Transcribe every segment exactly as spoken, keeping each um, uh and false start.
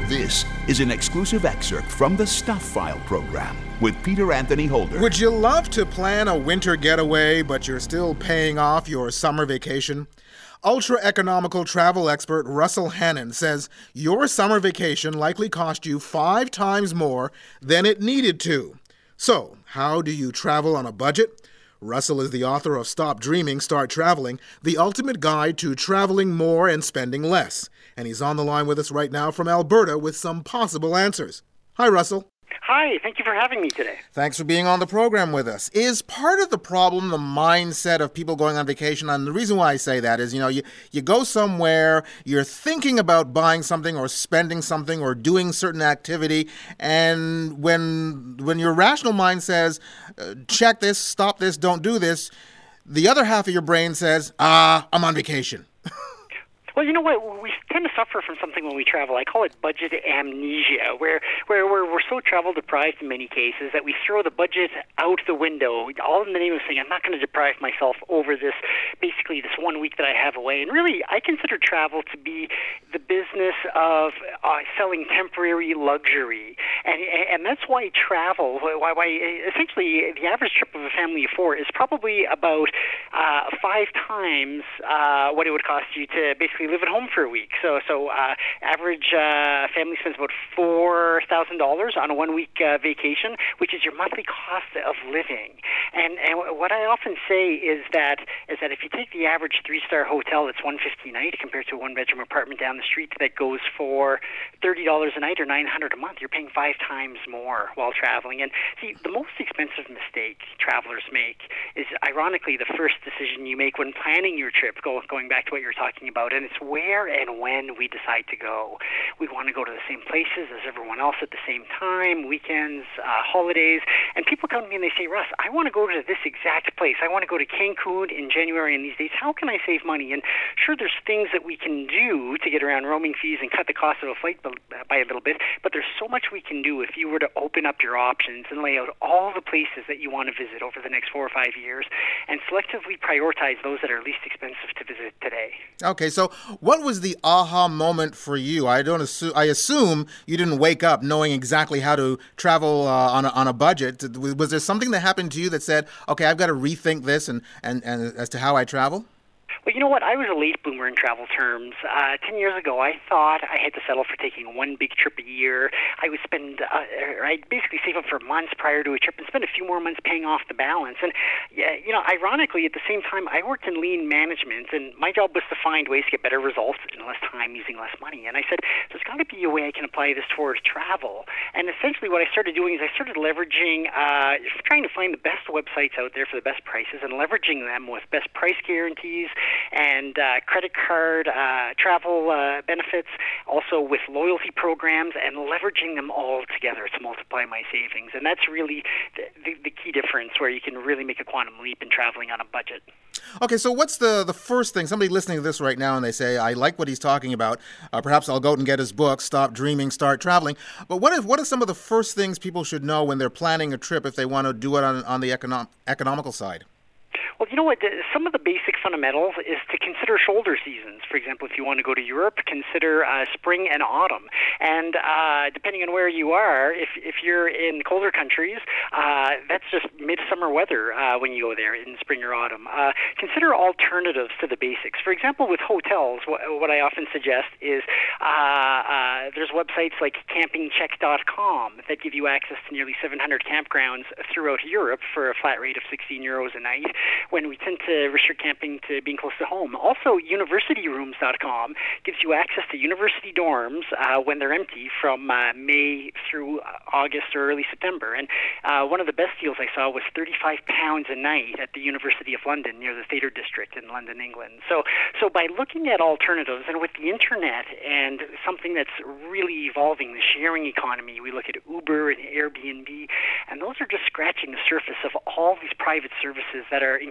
This is an exclusive excerpt from the Stuff File program with Peter Anthony Holder. Would you love to plan a winter getaway, but you're still paying off your summer vacation? Ultra-economical travel expert Russell Hannon says your summer vacation likely cost you five times more than it needed to. So, how do you travel on a budget? Russell is the author of Stop Dreaming, Start Traveling, the ultimate guide to traveling more and spending less. And he's on the line with us right now from Alberta with some possible answers. Hi, Russell. Hi, thank you for having me today. Thanks for being on the program with us. Is part of the problem the mindset of people going on vacation? And the reason why I say that is, you know, you, you go somewhere, you're thinking about buying something or spending something or doing certain activity, and when when your rational mind says, uh, check this, stop this, don't do this, the other half of your brain says, ah, I'm on vacation. Well, you know what? We tend to suffer from something when we travel. I call it budget amnesia, where where we're, we're so travel deprived in many cases that we throw the budget out the window, all in the name of saying, I'm not going to deprive myself over this, basically this one week that I have away. And really, I consider travel to be the business of uh, selling temporary luxury. And and that's why travel, why, why essentially the average trip of a family of four is probably about uh, five times uh, what it would cost you to basically live at home for a week. So, so uh, average uh, family spends about four thousand dollars on a one-week uh, vacation, which is your monthly cost of living. And and what I often say is that is that if you take the average three-star hotel that's one hundred fifty dollars a night compared to a one-bedroom apartment down the street that goes for thirty dollars a night or nine hundred dollars a month, you're paying five times more while traveling. And see, the most expensive mistake travelers make is, ironically, the first decision you make when planning your trip, go, going back to what you were talking about, and it's where and when we decide to go. We want to go to the same places as everyone else at the same time, weekends, uh, holidays, and people come to me and they say, Russ, I want to go to this exact place. I want to go to Cancun in January in these days. How can I save money? And sure, there's things that we can do to get around roaming fees and cut the cost of a flight by a little bit, but there's so much we can do if you were to open up your options and lay out all the places that you want to visit over the next four or five years and selectively prioritize those that are least expensive to visit today. Okay, so what was the aha moment for you? I don't assume, I assume you didn't wake up knowing exactly how to travel uh, on a, on a budget. Was there something that happened to you that said, okay, I've got to rethink this and, and, and as to how I travel? Well, you know what? I was a late bloomer in travel terms. Uh, ten years ago, I thought I had to settle for taking one big trip a year. I would spend, uh, I'd basically save up for months prior to a trip and spend a few more months paying off the balance. And, yeah, you know, ironically, at the same time, I worked in lean management, and my job was to find ways to get better results in less time using less money. And I said, there's got to be a way I can apply this towards travel. And essentially what I started doing is I started leveraging, uh, trying to find the best websites out there for the best prices and leveraging them with best price guarantees and uh, credit card, uh, travel uh, benefits, also with loyalty programs, and leveraging them all together to multiply my savings. And that's really the, the, the key difference where you can really make a quantum leap in traveling on a budget. Okay, so what's the, the first thing, somebody listening to this right now and they say, I like what he's talking about, uh, perhaps I'll go out and get his book, Stop Dreaming, Start Traveling. But what is, what are some of the first things people should know when they're planning a trip if they want to do it on, on the econom- economical side? Well, you know what? Some of the basic fundamentals is to consider shoulder seasons. For example, if you want to go to Europe, consider uh, spring and autumn. And uh, depending on where you are, if if you're in colder countries, uh, that's just midsummer weather uh, when you go there in spring or autumn. Uh, consider alternatives to the basics. For example, with hotels, what, what I often suggest is uh, uh, there's websites like camping check dot com that give you access to nearly seven hundred campgrounds throughout Europe for a flat rate of sixteen euros a night, when we tend to restrict camping to being close to home. Also, university rooms dot com gives you access to university dorms uh, when they're empty from uh, May through August or early September. And uh, one of the best deals I saw was thirty-five pounds a night at the University of London near the Theatre District in London, England. So, so by looking at alternatives, and with the internet and something that's really evolving, the sharing economy, we look at Uber and Airbnb, and those are just scratching the surface of all these private services that are increasingly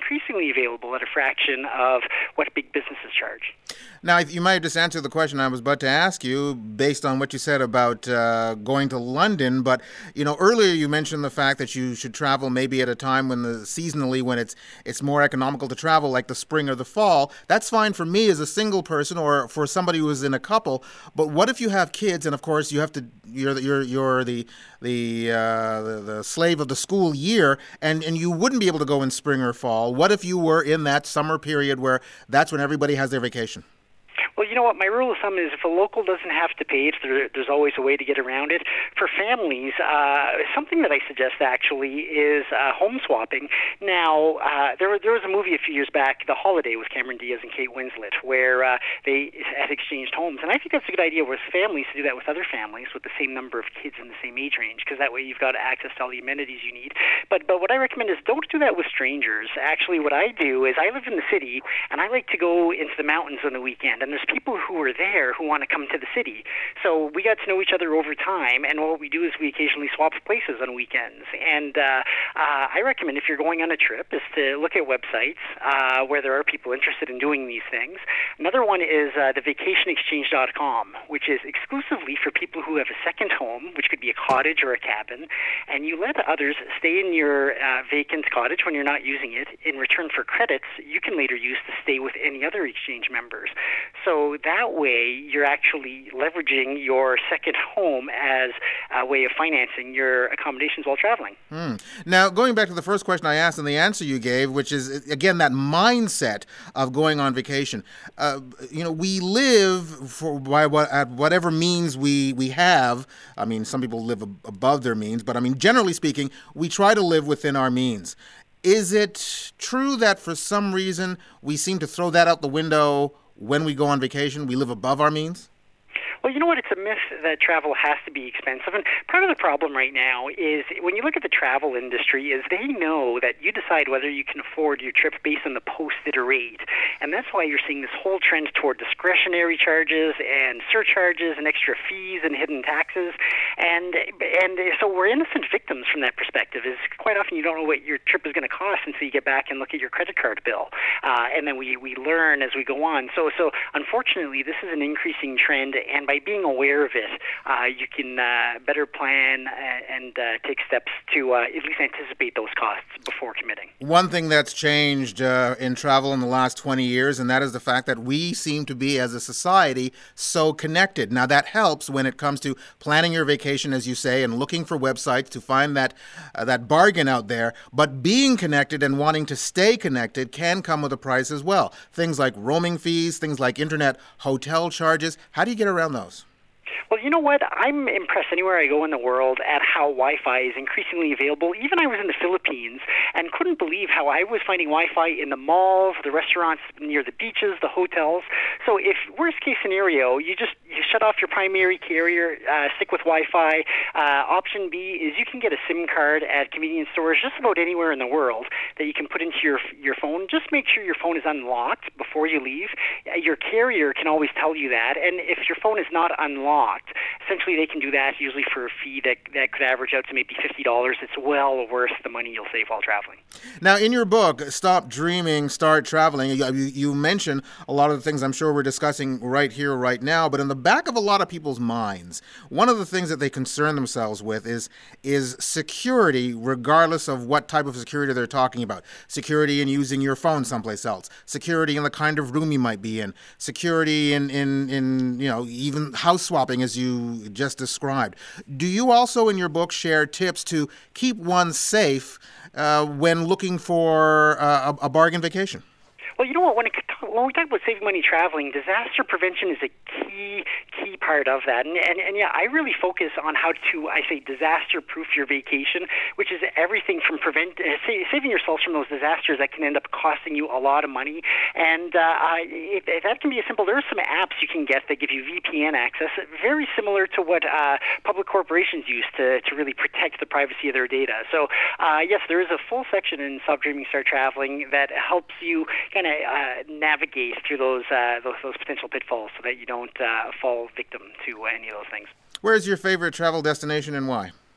increasingly available at a fraction of what big businesses charge. Now, you might have just answered the question I was about to ask you based on what you said about uh, going to London. But, you know, earlier you mentioned the fact that you should travel maybe at a time when the seasonally when it's it's more economical to travel, like the spring or the fall. That's fine for me as a single person or for somebody who is in a couple. But what if you have kids and, of course, you have to you're the, you're you're the the, uh, the the slave of the school year and, and you wouldn't be able to go in spring or fall? What if you were in that summer period where that's when everybody has their vacation? Well, you know what? My rule of thumb is if a local doesn't have to pay it, there, there's always a way to get around it. For families, uh, something that I suggest actually is uh, home swapping. Now, uh, there, there was a movie a few years back, The Holiday, with Cameron Diaz and Kate Winslet, where uh, they had exchanged homes. And I think that's a good idea with families to do that with other families with the same number of kids in the same age range, because that way you've got access to all the amenities you need. But, but what I recommend is don't do that with strangers. Actually, what I do is I live in the city, and I like to go into the mountains on the weekend. And there's people who are there who want to come to the city. So we got to know each other over time, and what we do is we occasionally swap places on weekends. And uh, uh, I recommend if you're going on a trip is to look at websites uh, where there are people interested in doing these things. Another one is uh, the vacation exchange dot com, which is exclusively for people who have a second home, which could be a cottage or a cabin, and you let others stay in your uh, vacant cottage when you're not using it. In return for credits, you can later use to stay with any other exchange members. So that way, you're actually leveraging your second home as a way of financing your accommodations while traveling. Hmm. Now, going back to the first question I asked and the answer you gave, which is, again, that mindset of going on vacation. Uh, you know, we live for by what, at whatever means we, we have. I mean, some people live ab- above their means, but I mean, generally speaking, we try to live within our means. Is it true that for some reason we seem to throw that out the window when we go on vacation? We live above our means? Well, you know what? It's a myth that travel has to be expensive. And part of the problem right now is when you look at the travel industry is they know that you decide whether you can afford your trip based on the posted rate. And that's why you're seeing this whole trend toward discretionary charges and surcharges and extra fees and hidden taxes. And and so we're innocent victims from that perspective. Is quite often you don't know what your trip is going to cost until you get back and look at your credit card bill. Uh, and then we, we learn as we go on. So, so unfortunately, this is an increasing trend. And by being aware of it, uh, you can uh, better plan and uh, take steps to uh, at least anticipate those costs before committing. One thing that's changed uh, in travel in the last twenty years, and that is the fact that we seem to be, as a society, so connected. Now, that helps when it comes to planning your vacation, as you say, and looking for websites to find that uh, that bargain out there. But being connected and wanting to stay connected can come with a price as well. Things like roaming fees, things like internet hotel charges. How do you get around those? Well, you know what? I'm impressed anywhere I go in the world at how Wi-Fi is increasingly available. Even I was in the Philippines and couldn't believe how I was finding Wi-Fi in the malls, the restaurants near the beaches, the hotels. So if worst case scenario, you just you shut off your primary carrier, uh, stick with Wi-Fi. Uh, option B is you can get a SIM card at convenience stores just about anywhere in the world that you can put into your your phone. Just make sure your phone is unlocked before you leave. Uh, your carrier can always tell you that. And if your phone is not unlocked, essentially they can do that usually for a fee that, that could average out to maybe fifty dollars. It's well worth the money you'll save while traveling. Now, in your book, Stop Dreaming, Start Traveling, you, you mention a lot of the things I'm sure we're discussing right here, right now, but in the back of a lot of people's minds, one of the things that they concern themselves with is, is security, regardless of what type of security they're talking about. Security in using your phone someplace else. Security in the kind of room you might be in. Security in, in, in you know, even house swapping, as you just described. Do you also in your book share tips to keep one safe uh, when looking for uh, a, a bargain vacation? Well, you know what? When, it, when we talk about saving money traveling, disaster prevention is a key key part of that. And, and, and yeah, I really focus on how to, I say, disaster-proof your vacation, which is everything from prevent uh, sa- saving yourself from those disasters that can end up costing you a lot of money. And uh, if, if that can be as simple, there are some apps you can get that give you V P N access, very similar to what uh, public corporations use to, to really protect the privacy of their data. So, uh, yes, there is a full section in Stop Dreaming, Start Traveling that helps you kind of uh, navigate through those, uh, those those potential pitfalls so that you don't uh, fall victim to any of those things. Where's your favorite travel destination and why?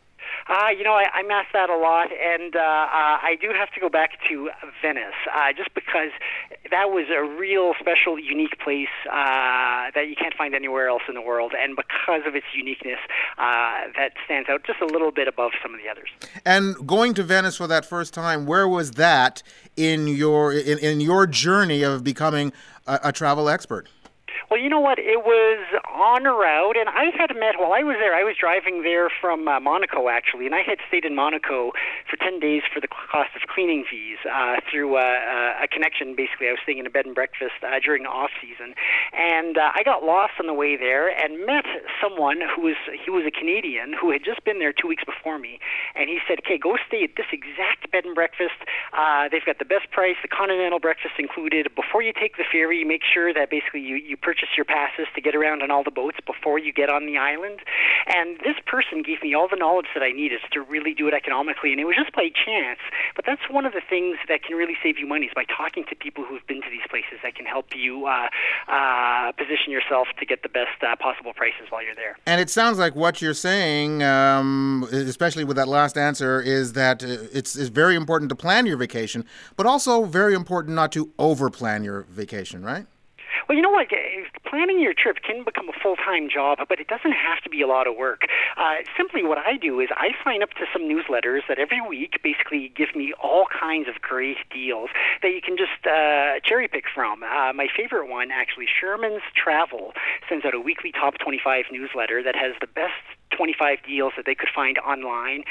Uh, you know, I, I'm asked that a lot, and uh, uh, I do have to go back to Venice, uh, just because that was a real special, unique place uh, that you can't find anywhere else in the world, and because of its uniqueness, uh, that stands out just a little bit above some of the others. And going to Venice for that first time, where was that in your in, in your journey of becoming a, a travel expert? Well, you know what? It was on a route, and I had met, while I was there, I was driving there from uh, Monaco, actually, and I had stayed in Monaco for ten days for the cost of cleaning fees uh, through uh, a connection. Basically, I was staying in a bed and breakfast uh, during the off-season, and uh, I got lost on the way there and met someone who was, he was a Canadian who had just been there two weeks before me, and he said, okay, go stay at this exact bed and breakfast. Uh, they've got the best price, the continental breakfast included. Before you take the ferry, make sure that basically you, you purchase your passes to get around on all the boats before you get on the island. And this person gave me all the knowledge that I needed to really do it economically, and it was just by chance. But that's one of the things that can really save you money, is by talking to people who've been to these places that can help you uh, uh, position yourself to get the best uh, possible prices while you're there. And it sounds like what you're saying, um, especially with that last answer, is that it's, it's very important to plan your vacation, but also very important not to over-plan your vacation, right? Well, you know what? Planning your trip can become a full-time job, but it doesn't have to be a lot of work. Uh, simply what I do is I sign up to some newsletters that every week basically give me all kinds of great deals that you can just uh, cherry-pick from. Uh, my favorite one, actually, Sherman's Travel, sends out a weekly top twenty-five newsletter that has the best twenty-five deals that they could find online,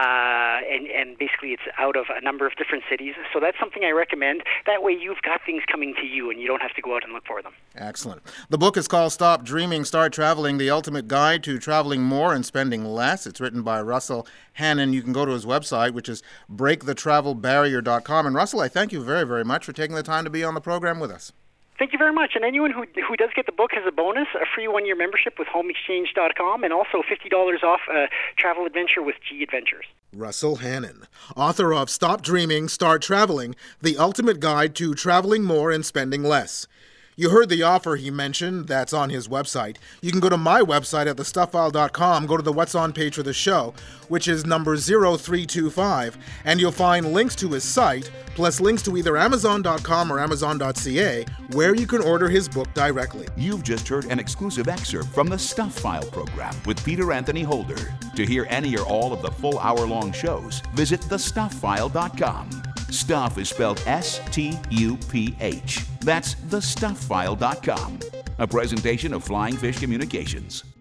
uh, and, and basically it's out of a number of different cities. So that's something I recommend. That way you've got things coming to you and you don't have to go out and look for them. Excellent. The book is called Stop Dreaming, Start Traveling, The Ultimate Guide to Traveling More and Spending Less. It's written by Russell Hannon. You can go to his website, which is break the travel barrier dot com. And Russell, I thank you very, very much for taking the time to be on the program with us. Thank you very much. And anyone who who does get the book has a bonus, a free one-year membership with home exchange dot com, and also fifty dollars off a travel adventure with G Adventures. Russell Hannon, author of Stop Dreaming, Start Traveling, The Ultimate Guide to Traveling More and Spending Less. You heard the offer he mentioned. That's on his website. You can go to my website at the stuff file dot com, go to the What's On page for the show, which is number zero three two five, and you'll find links to his site, plus links to either amazon dot com or amazon dot c a, where you can order his book directly. You've just heard an exclusive excerpt from the Stuff File program with Peter Anthony Holder. To hear any or all of the full hour-long shows, visit the stuff file dot com. Stuff is spelled S T U P H. That's the stuff file dot com. A presentation of Flying Fish Communications.